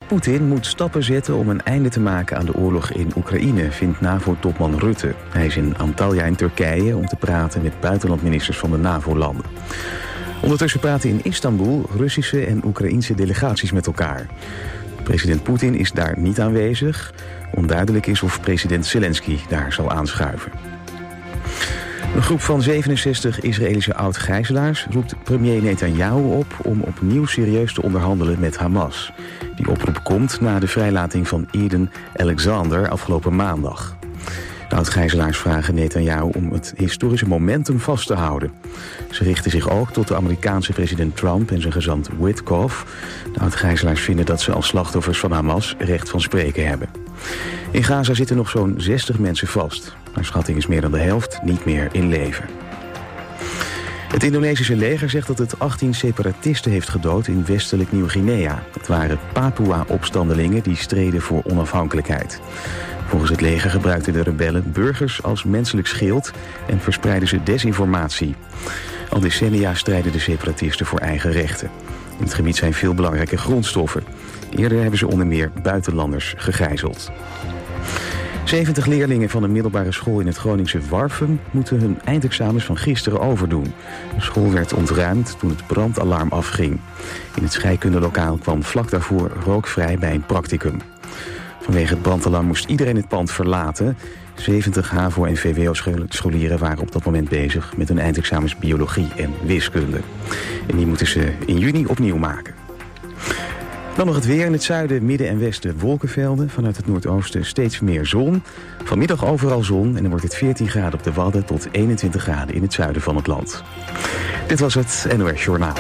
Poetin moet stappen zetten om een einde te maken aan de oorlog in Oekraïne, vindt NAVO-topman Rutte. Hij is in Antalya in Turkije om te praten met buitenlandministers van de NAVO-landen. Ondertussen praten in Istanbul Russische en Oekraïense delegaties met elkaar. President Poetin is daar niet aanwezig. Onduidelijk is of president Zelensky daar zal aanschuiven. Een groep van 67 Israëlische oud-gijzelaars roept premier Netanyahu op om opnieuw serieus te onderhandelen met Hamas. Die oproep komt na de vrijlating van Eden Alexander afgelopen maandag. De oud-gijzelaars vragen Netanyahu om het historische momentum vast te houden. Ze richten zich ook tot de Amerikaanse president Trump en zijn gezant Witkoff. De oud-gijzelaars vinden dat ze als slachtoffers van Hamas recht van spreken hebben. In Gaza zitten nog zo'n 60 mensen vast. Naar schatting is meer dan de helft niet meer in leven. Het Indonesische leger zegt dat het 18 separatisten heeft gedood in westelijk Nieuw-Guinea. Het waren Papua-opstandelingen die streden voor onafhankelijkheid. Volgens het leger gebruikten de rebellen burgers als menselijk schild en verspreidden ze desinformatie. Al decennia strijden de separatisten voor eigen rechten. In het gebied zijn veel belangrijke grondstoffen. Eerder hebben ze onder meer buitenlanders gegijzeld. 70 leerlingen van een middelbare school in het Groningse Warffum moeten hun eindexamens van gisteren overdoen. De school werd ontruimd toen het brandalarm afging. In het scheikundelokaal kwam vlak daarvoor rook vrij bij een practicum. Vanwege het brandalarm moest iedereen het pand verlaten. 70 HAVO- en VWO-scholieren waren op dat moment bezig met hun eindexamens biologie en wiskunde. En die moeten ze in juni opnieuw maken. Dan nog het weer. In het zuiden, midden en westen wolkenvelden. Vanuit het noordoosten steeds meer zon. Vanmiddag overal zon en dan wordt het 14 graden op de Wadden tot 21 graden in het zuiden van het land. Dit was het NOS Journaal.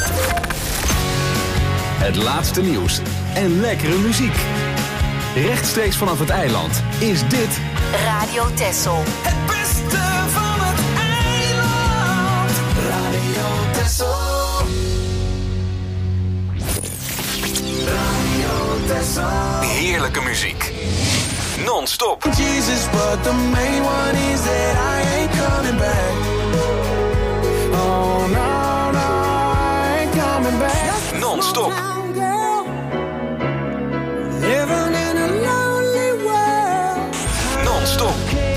Het laatste nieuws en lekkere muziek. Rechtstreeks vanaf het eiland is dit Radio Texel. Het beste van het eiland. Radio Texel. Radio Texel. heerlijke muziek. Non-stop. Jesus, but the main one is that I ain't coming back. Oh no, no, I ain't coming back. Non-stop. Living in a lonely world. Non-stop.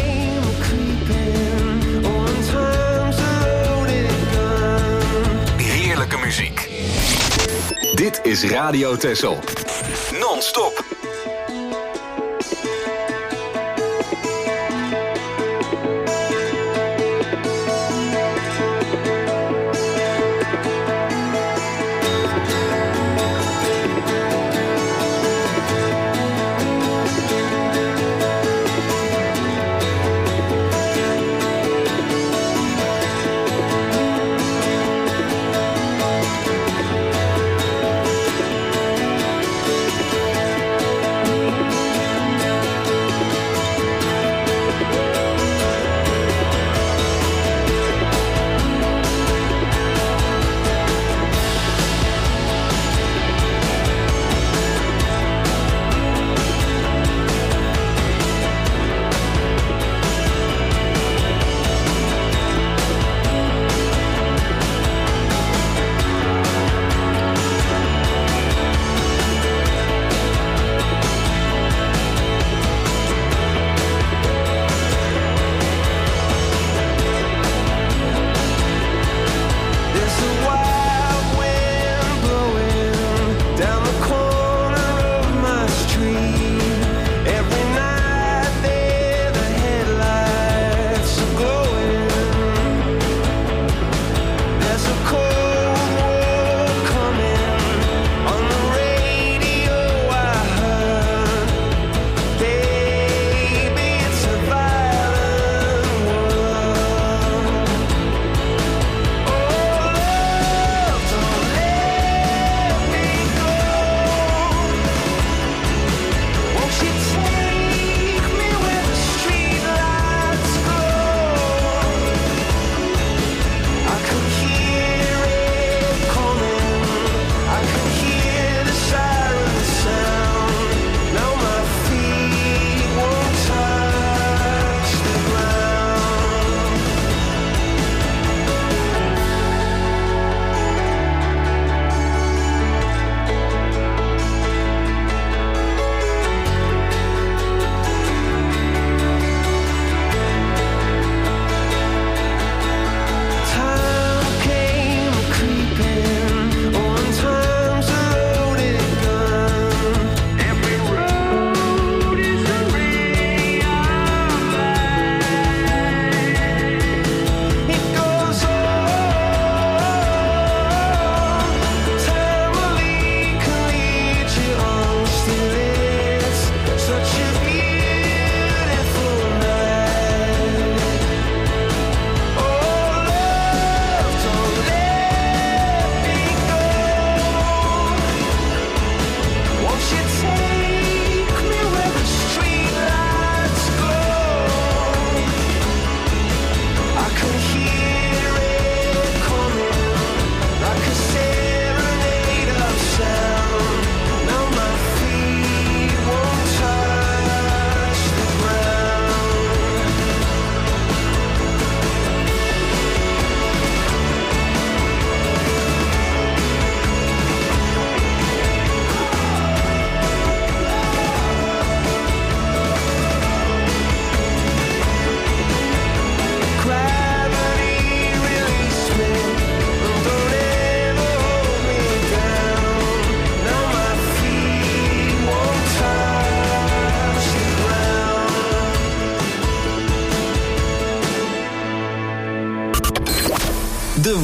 Heerlijke muziek. Dit is Radio Texel. Non-stop.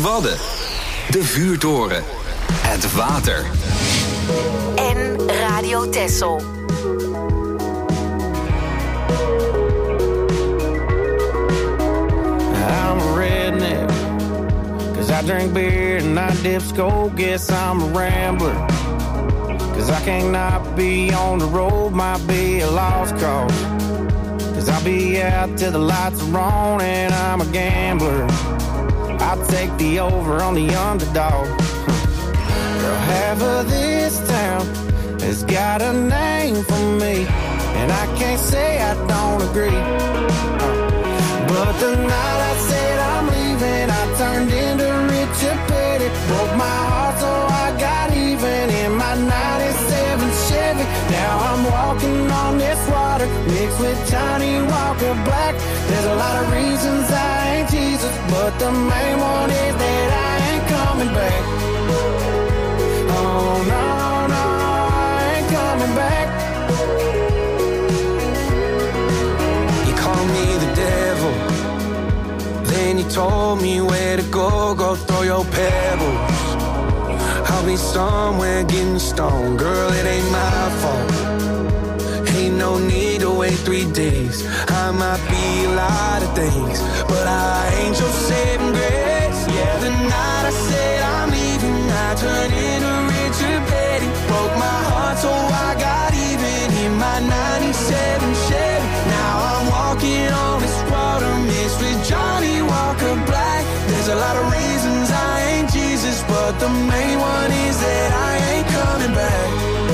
Wadden. De vuurtoren. Het water. En Radio Texel. I'm a redneck, 'cause I drink beer and I dip skull. Guess I'm a rambler, 'cause I can't not be on the road. Might be a lost cause, 'cause I'll be out till the lights are on. And I'm a gambler, I'll take the over on the underdog. Girl, half of this town has got a name for me, and I can't say I don't agree. But the night I said I'm leaving, I turned into Richard Petty. Broke my heart so I got even in my 97 Chevy. Now I'm walking on this water mixed with Johnny Walker Black. There's a lot of reasons I ain't Jesus, but the main one is that I ain't coming back. Oh no, no, I ain't coming back. You call me the devil, then you told me where to go. Go throw your pebbles, I'll be somewhere getting stoned. Girl, it ain't my fault, ain't no need to wait 3 days. I might be a lot of things, but I ain't your saving grace. Yeah, the night I said I'm leaving, I turned into Richard Petty. Broke my heart so I got even in my 97 Chevy. Now I'm walking on this water mixed with Johnny Walker Black. There's a lot of reasons I ain't Jesus, but the main one is that I ain't coming back.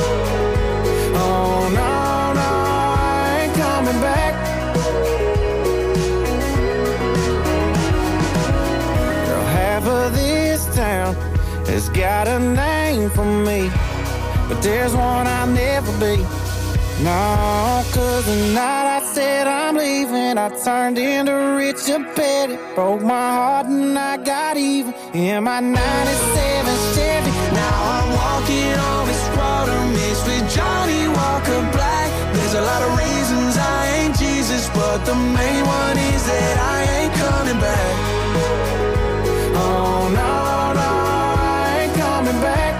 Oh no, no, I ain't coming back. Girl, half of this town has got a name for me, but there's one I'll never be. No, 'cause the night I said I'm leaving, I turned into Richard Petty. Broke my heart and I got even in my 97 Chevy. Now I'm walking on this water mixed with Johnny Walker Black. There's a lot of reasons I ain't Jesus, but the main one is that I ain't coming back. Oh no, no, I ain't coming back.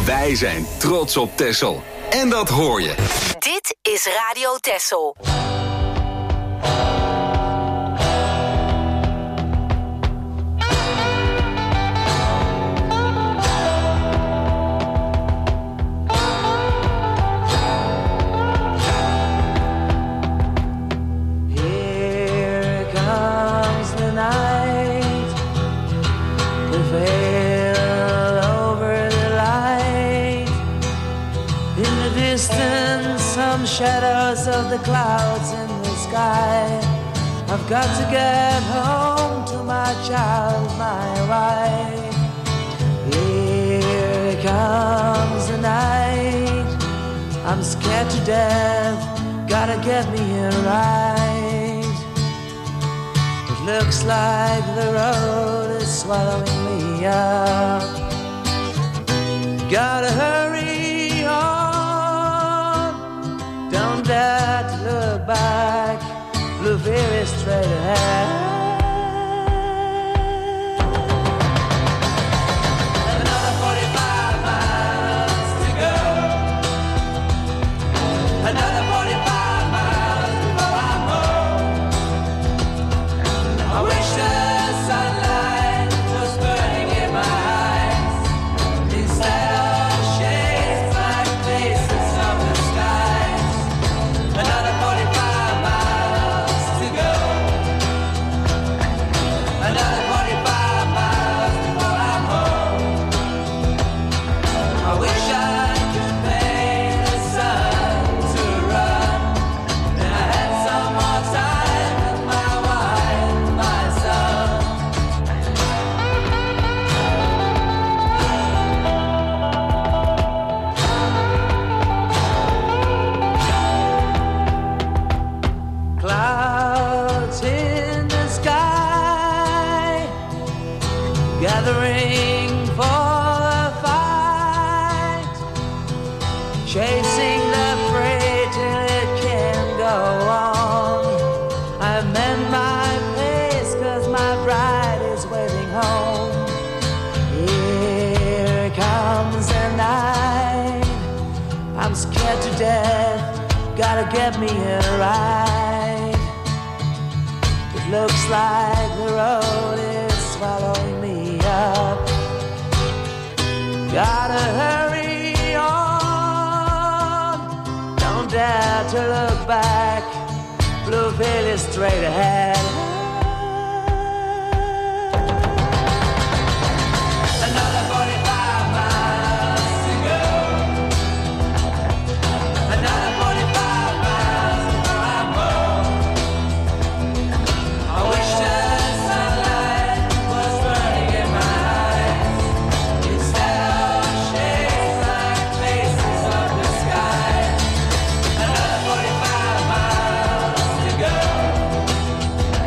Wij zijn trots op Texel. En dat hoor je. Dit is Radio Texel. Shadows of the clouds in the sky. I've got to get home to my child, my wife. Here comes the night. I'm scared to death. Gotta get me here right. It looks like the road is swallowing me up. Gotta hurry on. Don't dare to look back. Blue fear is straight ahead. Another 45 miles to go. Another 45 miles before I'm home. I wish the sunlight was burning in my eyes instead of shades like faces of the skies. Another 45 miles to go. Another 45 miles before I'm home. I wish I could pay the sun to run, and I had some more time with my wife, my son. Clouds in the sky, gathering for a fight, chasing the prey till it can't go on. I mend my pace 'cause my bride is waiting home. Here comes the night. I'm scared to death. Gotta get me here right. It looks like the road is swallowing me up. Gotta hurry on. Don't dare to look back. Blue veil is straight ahead. Another 45 miles to go. Another 45 miles before I'm home. I wish the sunlight was burning in my eyes instead of shades like faces of the sky. Another 45 miles to go.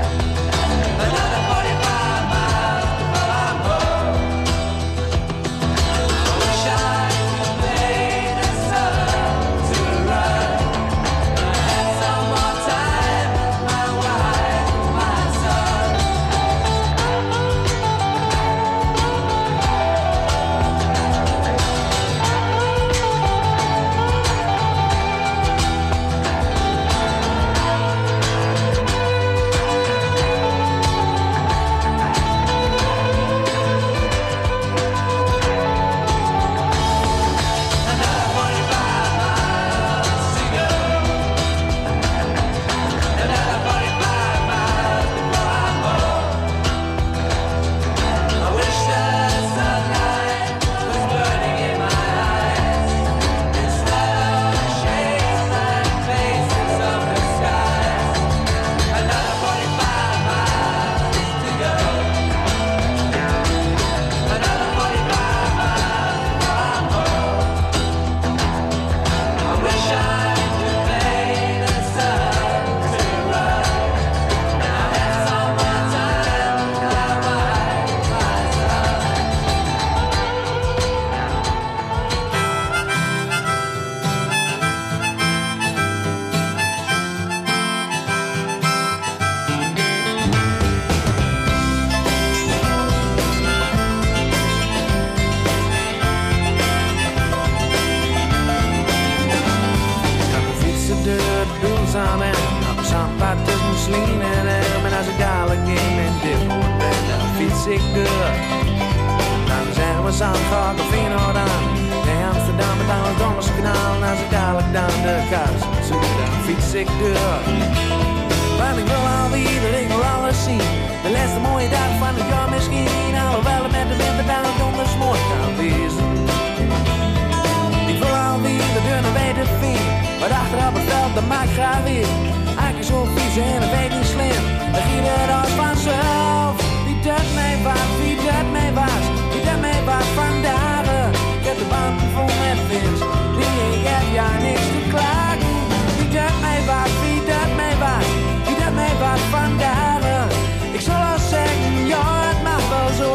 fiets ik deur. Nou, dan zeggen we samen, ga ik of Feyenoord aan. Nee, Amsterdam, met aan het Donderskanaal. Nou, zo dadelijk dan de kous. Zoek dan fiets ik deur. Want ik wil alweer, ik wil alles zien. De laatste mooie dag van het jaar misschien. Alhoewel het met de winter dan donders mooi kan wezen. Ik wil alweer de deur naar weten vind. Maar achteraf het veld, dat maakt graag weer. Eigenlijk zo vies en dat weet niet slim. Dan giet het als vanzelf. Wie dat mij was, wie dat mij was. Wie dat mij was vandaag. Ik heb de banden vol met vins. Ik heb ja niks te klagen. Wie dat mij was, wie dat mij was. Wie dat mij was vandaag. Ik zal al zeggen, ja het mag wel zo.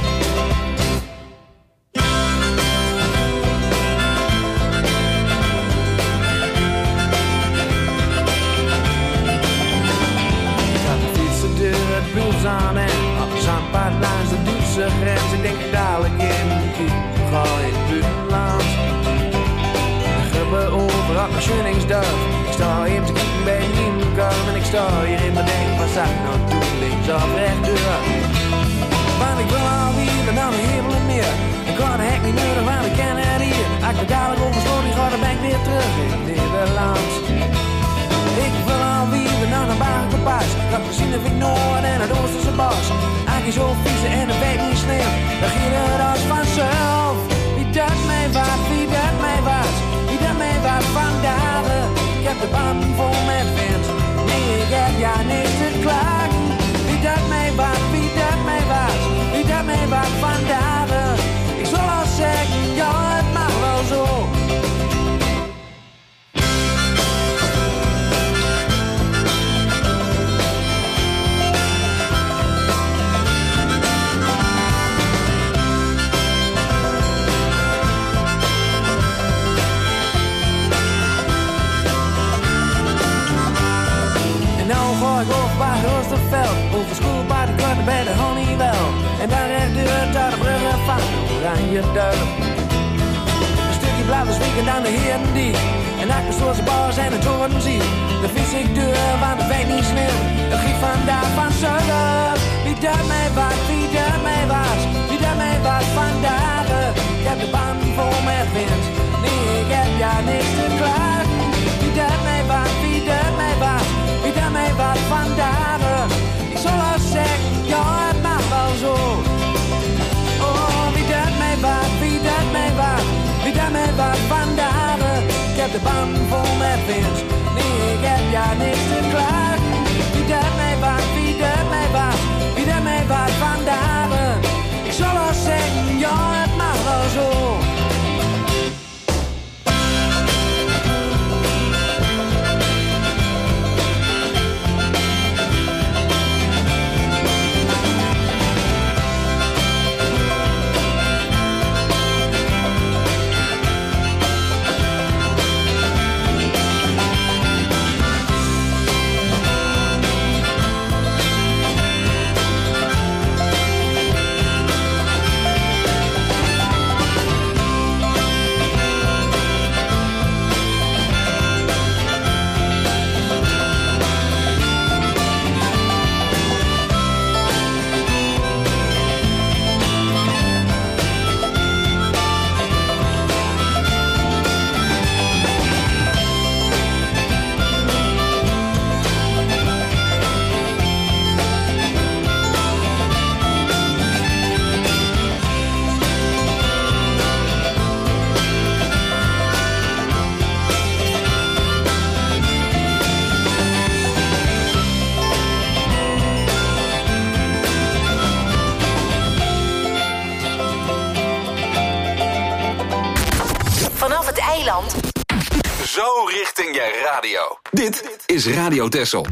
Aan en op de zandpad langs de Duitse grens. Ik denk dadelijk in de kiep, ga in het buitenland. De gruppen over op mijn schunningsdag. Ik sta even te kijken bij een nieuwkom. En ik sta hier in mijn denk, wat zag ik nou doen? Links of rechtdoor. Want ik wil alweer naar de hemel en meer. Ik kan de hek niet nodig, want ik ken het hier. Als ik dadelijk oversloten ga, dan ben ik weer terug in Nederland. Ik wil alweer naar een bakenpas. Dat gezien heb ik Noord en het Oosterse bos. Eigenlijk zo vies en het weet niet slim. Dan ging het als vanzelf. Wie dat mij was, wie dat mij was. Wie dat mij was vandaag. Ik heb de banden vol met wind. Nee, ik heb ja niks te klagen. Wie dat mij was, wie dat mij was. Wie dat mij was vandaag. Ik zal al zeggen, ja het mag wel zo. Over school bij de korte bij de Honeywell. En daar rechtdoor naar de bruggen van Oranje Duin. Een stukje blauwe zwieken aan de Herendiek. En achter zoals de bars en de toren zie. De fiets ik deur, want het weet niet slim. Het giet vandaag van zuiden. Wie dat mij was, wie dat mij was. Wie dat mij was vandaag. Ik heb de banden vol met wind. Nee, ik heb ja niks te klagen. Wie dat mij was, wie dat mij was. Wie dat mij was vandaag. Ik zal al zeggen, ja het mag wel zo. Oh, wie dat mij was, wie dat mij was. Wie dat mij was vandaag. Ik heb de banden vol met wind. Nee, ik heb ja niks te klagen. Wie dat mij was, wie dat mij was. Wie dat mij was vandaag. Ik zal al zeggen, ja het mag wel zo. Zo richting je radio. Dit is Radio Texel.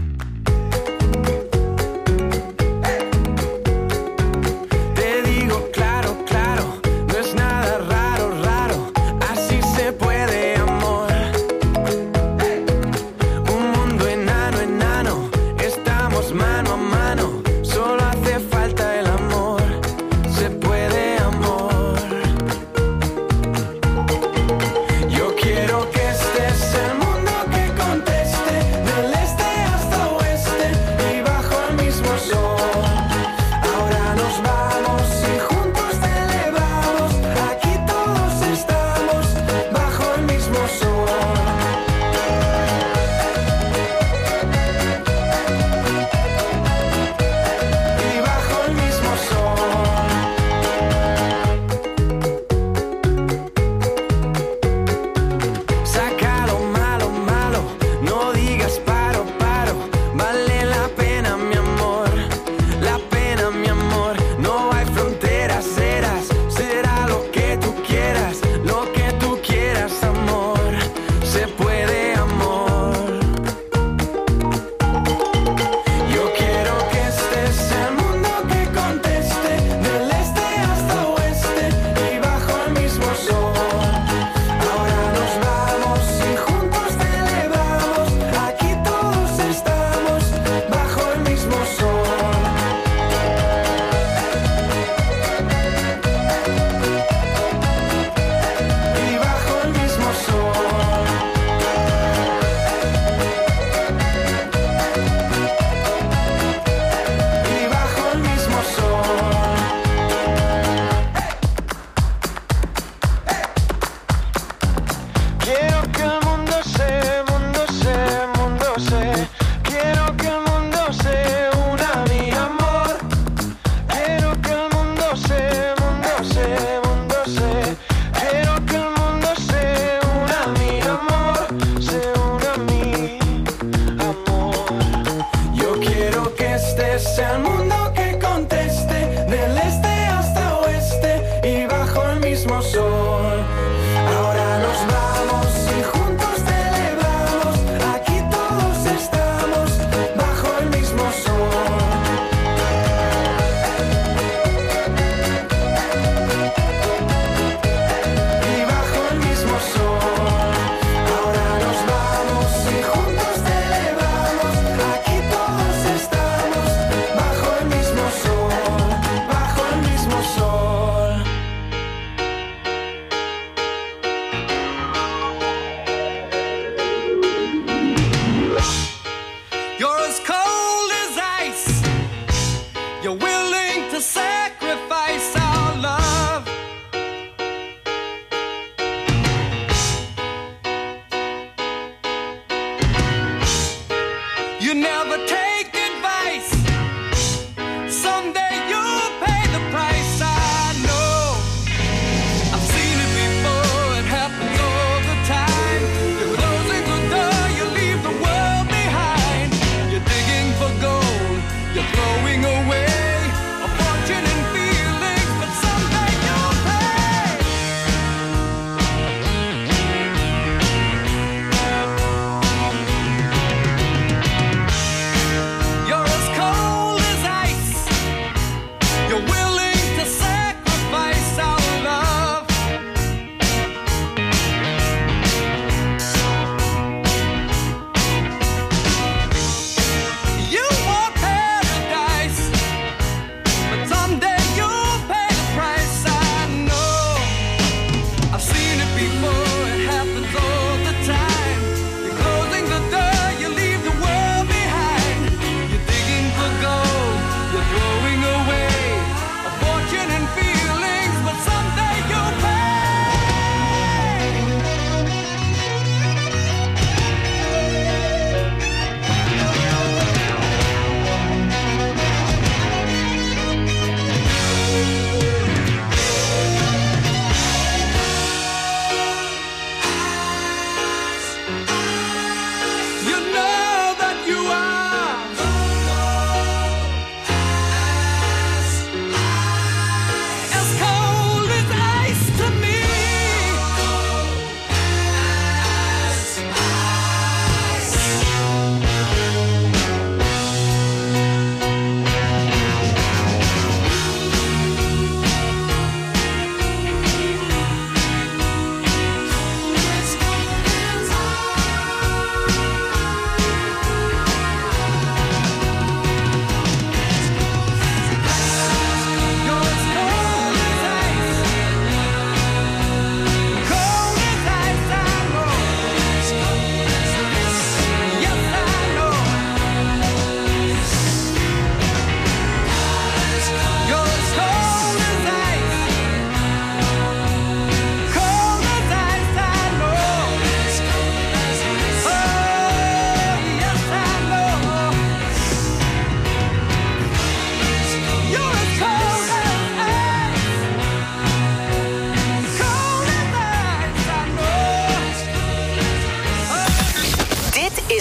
Yo quiero que estés el mundo que conteste del este hasta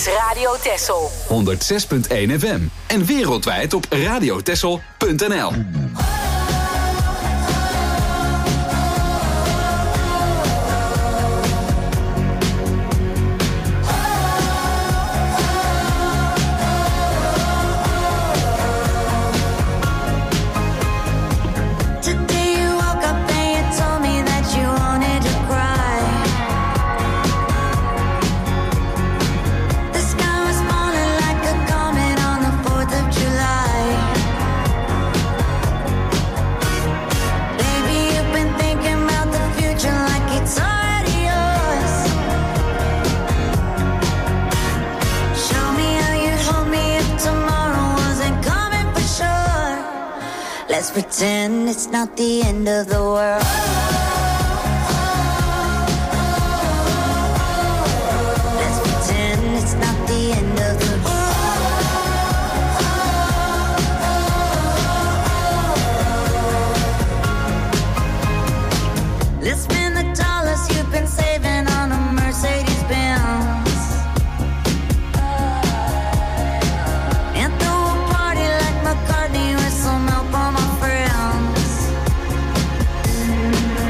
is Radio Texel. 106.1 FM. En wereldwijd op radiotexel.nl. Let's pretend it's not the end of the world. Let's pretend it's not the end of the world. Let's spend the dollars you've been saving on a Mercedes-Benz. And throw a party like McCartney with some help on my friends.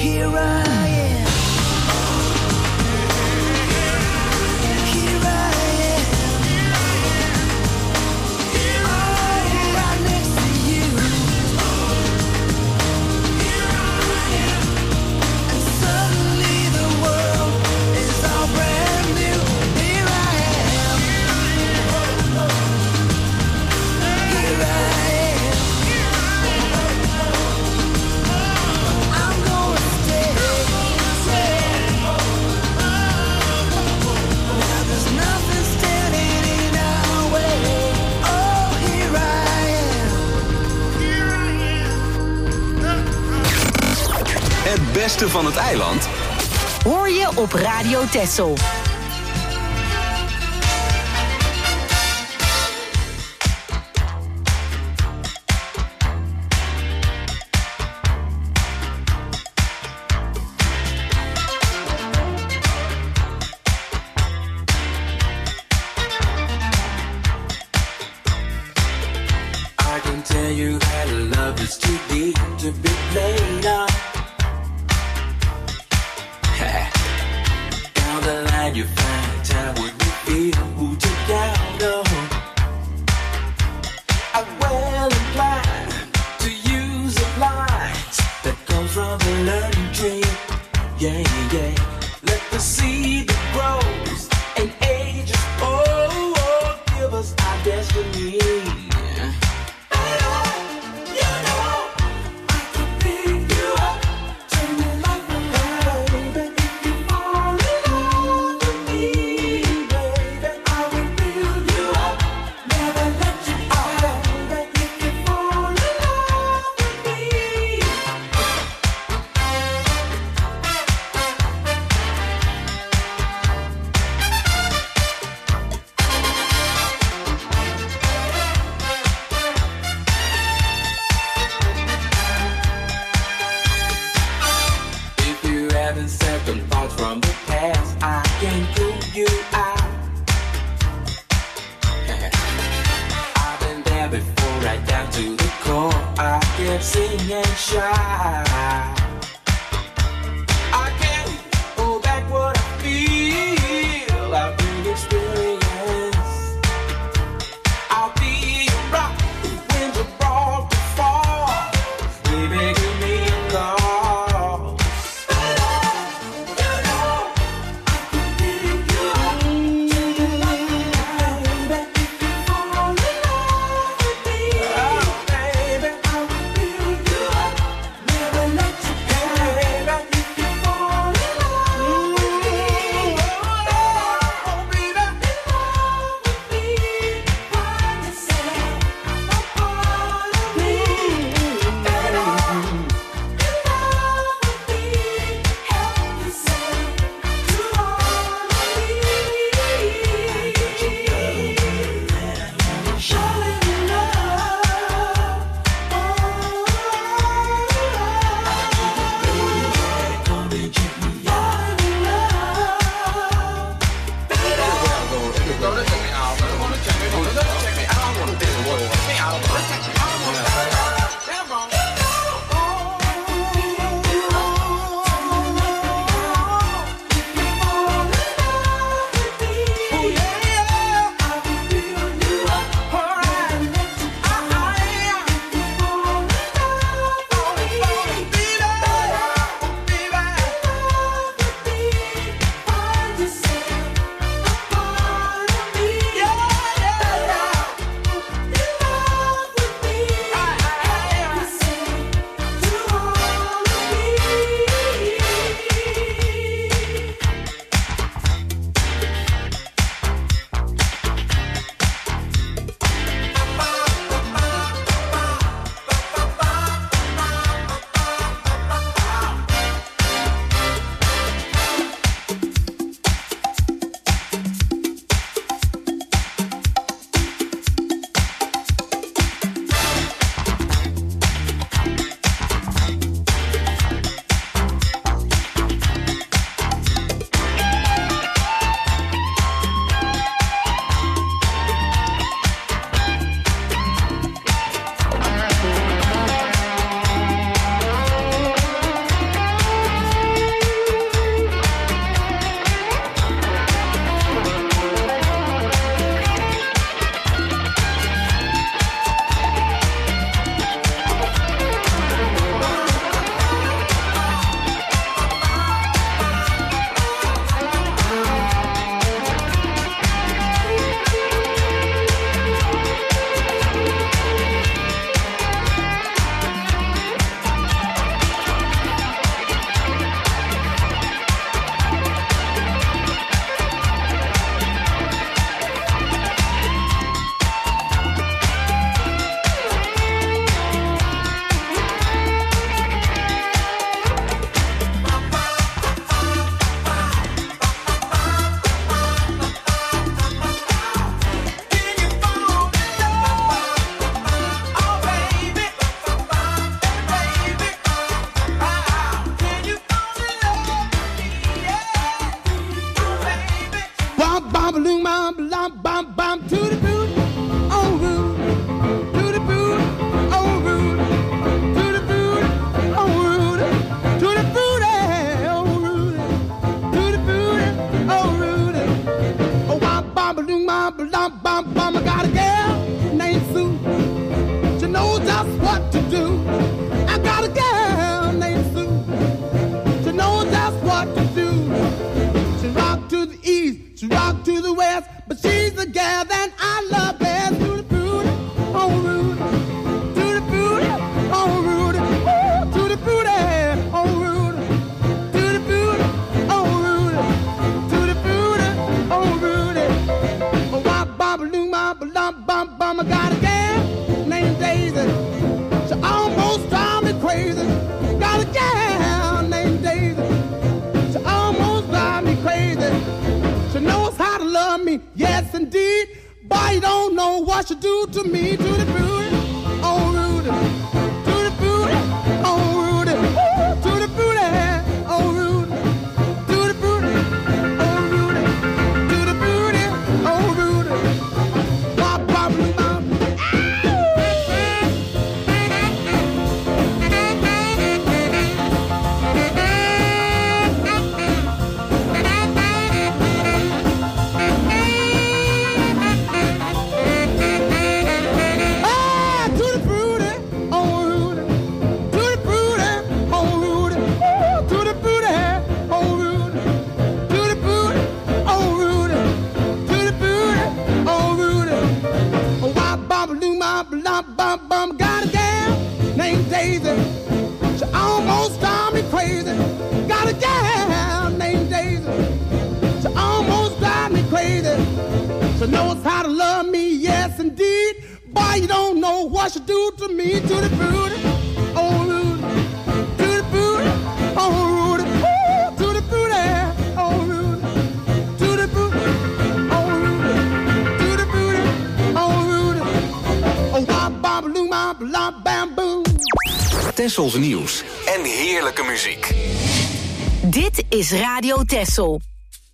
Het beste van het eiland hoor je op Radio Texel. Let know what you do to me, to the booty, oh Rudy, to the booty, oh Rudy, to the booty, oh Rudy, to the booty, oh Rudy, to the booty, oh Rudy, bop bop bop. Bum got a gal named Daisy. She almost drive me crazy. Got a gal named Daisy. She almost drive me crazy. She knows how to love me, yes indeed. Boy, you don't know what she do to me, to the booty, oh Rudy, to the booty, oh Rudy, to the booty, oh Rudy, to the booty, oh Rudy, to the booty, oh Rudy. Oh, bam, Tessels nieuws en heerlijke muziek. Dit is Radio Tessel.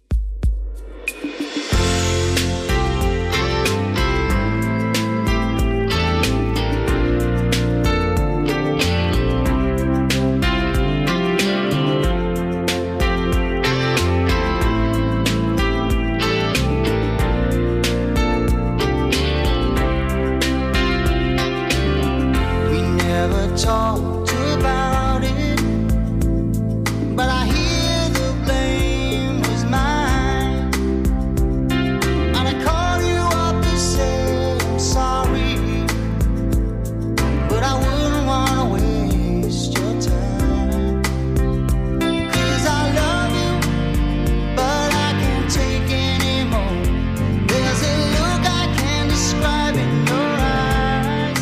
Talked about it, but I hear the blame was mine. And I call you up to say I'm sorry, but I wouldn't wanna waste your time. 'Cause I love you, but I can't take anymore. There's a look I can't describe in your eyes.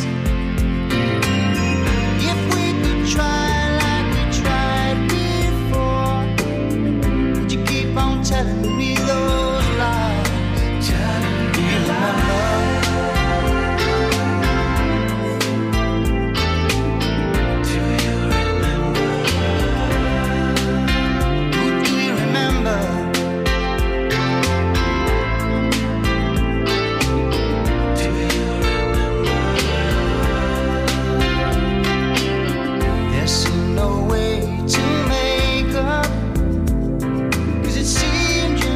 If we could try like we tried before, would you keep on telling me those lies? Do you remember? Do you remember? Do you remember? Do you remember? There seemed no way to make up, 'cause it seemed you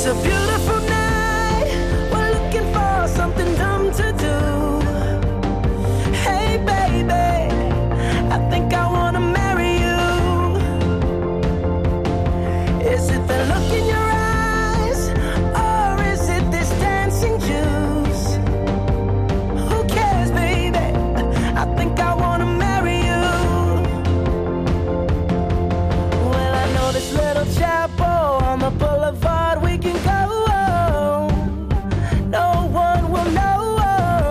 a beautiful night. We're looking for something dumb to do. Hey baby, I think I wanna marry you. Is it the look in your eyes, or is it this dancing juice? Who cares, baby? I think I wanna marry you. Well, I know this little chapel on the boulevard we can go. No one will know.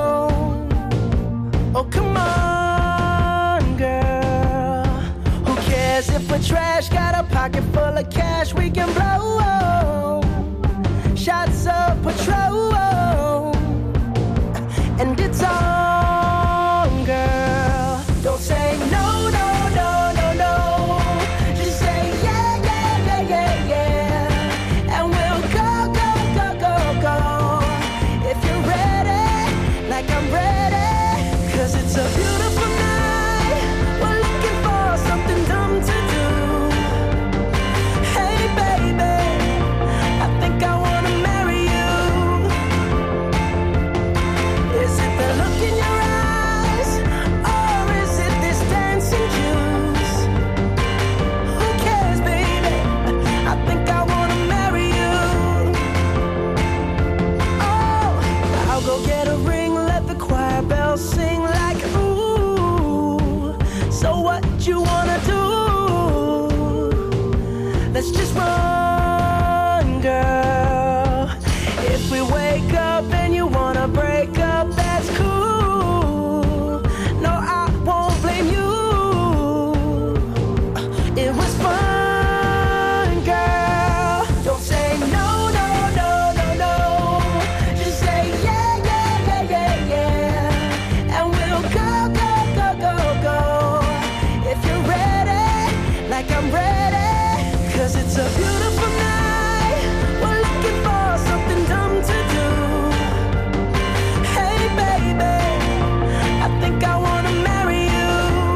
Oh, come on, girl. Who cares if we're trash? Got a pocket full of cash we can blow. Shots of Patrol, and it's on, girl. Don't say no, no, no, no, no. Just say yeah, yeah, yeah, yeah, yeah. And we'll go, go, go, go, go. If you're ready, like I'm ready. 'Cause it's a beautiful night. We're looking for something dumb to do. Hey baby, I think I wanna marry you. Is it the look in your eyes, or is it this dancing juice? Who cares, baby? I think I wanna marry you. Oh, I'll go get a ring, let the choir bells sing like ooh. So what you wanna do? Let's just run, girl. If we wake up and you wanna break up, that's cool. No, I won't blame you. It was fun, girl. Don't say no, no, no, no, no. Just say yeah, yeah, yeah, yeah, yeah. And we'll go, go, go, go, go. If you're ready, like I'm ready. 'Cause it's a beautiful night. We're looking for something dumb to do. Hey baby, I think I wanna marry you.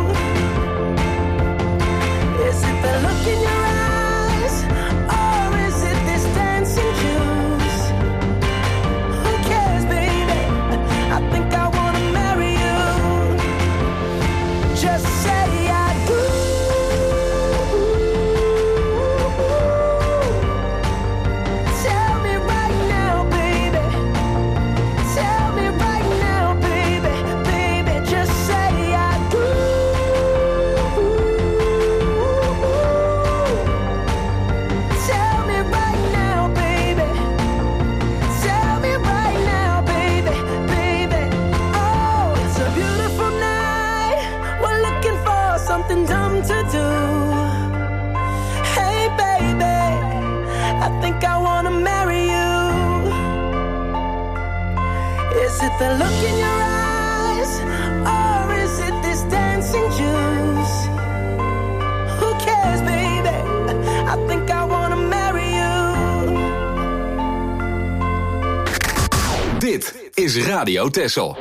Is it the look in your eyes, or is it this dancing juice? Who cares, baby? I think I wanna marry you. Just say I do. Tell me right now, baby. Tell me right now, baby. Baby, just say I do. Tell me right now, baby. Tell me right now, baby. Baby, oh, it's a beautiful night. We're looking for something dumb to do. Hey baby, I think I wanna marry you. Is it the look in your eyes, or is it this dancing juice? Who cares, baby? I think I wanna marry you. Dit is Radio Texel.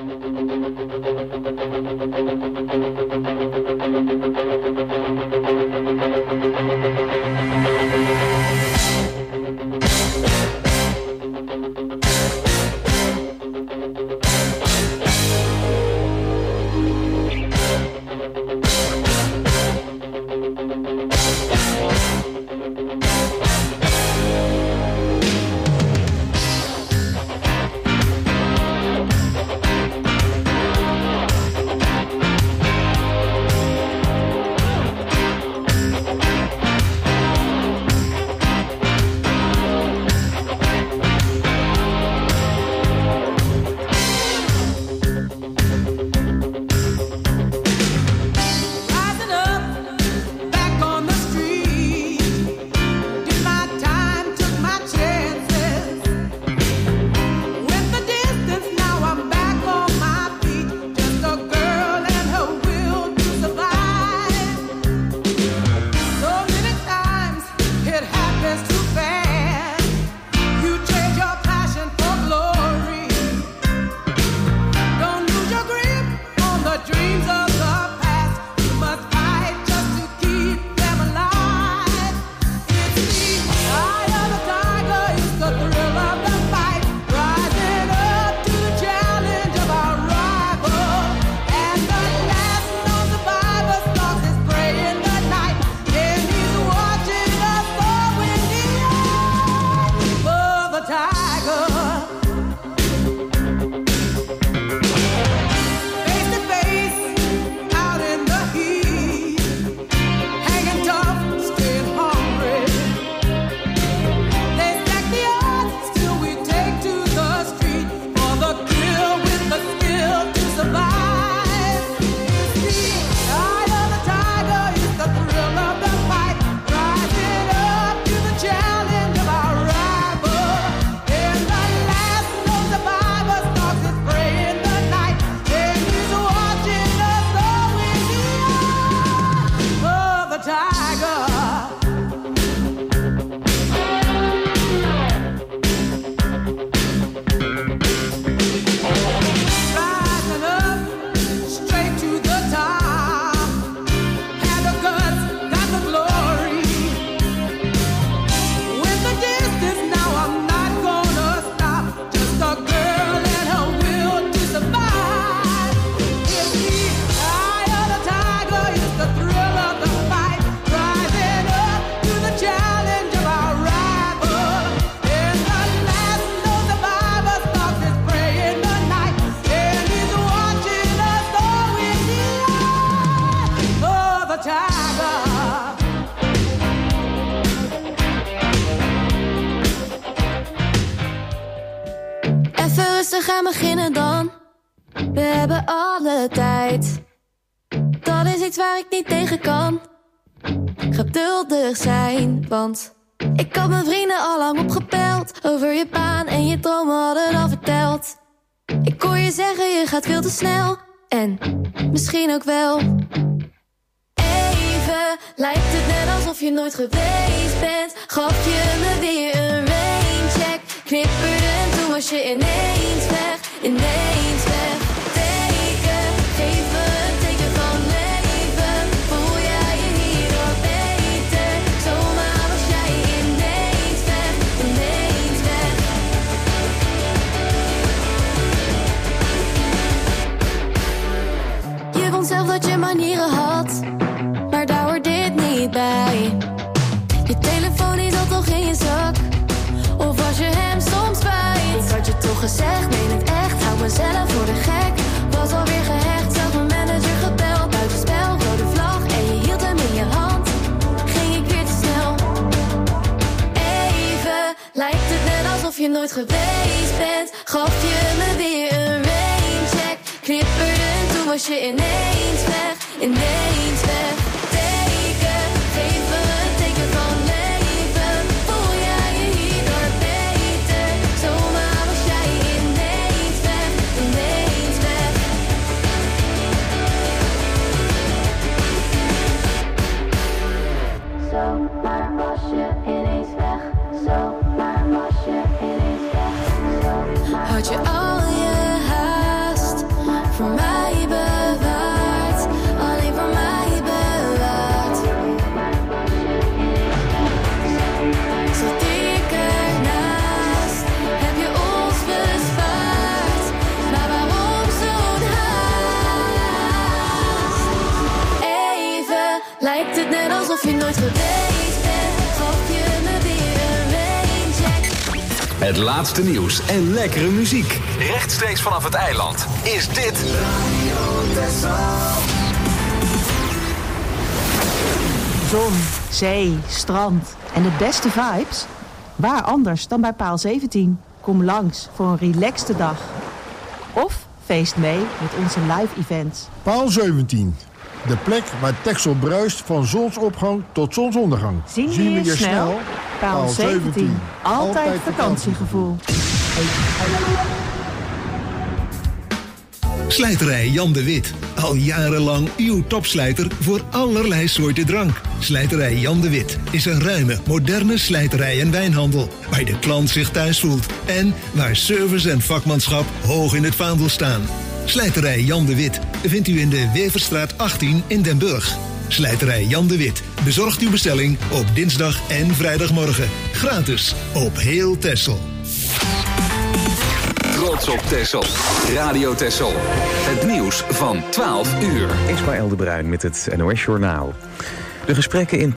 we gaan beginnen dan. We hebben alle tijd. Dat is iets waar ik niet tegen kan. Geduldig zijn, want ik had mijn vrienden al lang opgepeld. Over je baan en je dromen hadden al verteld. Ik hoor je zeggen je gaat veel te snel. En misschien ook wel. Even lijkt het net alsof je nooit geweest bent. Gaf je me weer een raincheck. Knipperde en toen was je ineens weg. Ineens weg. Teken, geef me een teken van leven. Voel jij je hierdoor beter? Zomaar was jij ineens weg. Ineens weg. Je vond zelf dat je manieren had, maar daar hoort dit niet bij. Je telefoon die zat toch in je zak, of was je hem soms kwijt? Ik had je toch gezegd, meen het echt, hou mezelf voor de gek. Was alweer gehecht, zelf mijn manager gebeld. Buitenspel, rode vlag en je hield hem in je hand. Ging ik weer te snel. Even lijkt het net alsof je nooit geweest bent. Gaf je me weer een raincheck. Knipperde en toen was je ineens weg. Ineens weg. Teken, geef me een teken van leven. Voel jij je hierdoor beter? Zomaar was jij ineens weg. Ineens weg. Zomaar was je ineens weg. Zomaar was je ineens weg. Had je al je haast voor mij bewaard, alleen voor mij bewaard. Zat ik ernaast, heb je ons bespaard, maar waarom zo'n haast? Even lijkt het net alsof je nooit geweest bent, gaf je me weer een raincheck. Het laatste nieuws en lekkere muziek. Rechtstreeks vanaf het eiland is dit Zon, zee, strand en de beste vibes? Waar anders dan bij Paal 17? Kom langs voor een relaxte dag. Of feest mee met onze live events. Paal 17. De plek waar Texel bruist van zonsopgang tot zonsondergang. Zien we je snel? Paal 17. Altijd vakantiegevoel. Slijterij Jan de Wit. Al jarenlang uw topslijter voor allerlei soorten drank. Slijterij Jan de Wit is een ruime, moderne slijterij en wijnhandel, waar de klant zich thuis voelt en waar service en vakmanschap hoog in het vaandel staan. Slijterij Jan de Wit vindt u in de Weverstraat 18 in Den Burg. Slijterij Jan de Wit bezorgt uw bestelling op dinsdag en vrijdagmorgen. Gratis op heel Texel. Trots op Texel. Radio Texel. Het nieuws van 12 uur. Ismaël de Bruin met het NOS Journaal. De gesprekken in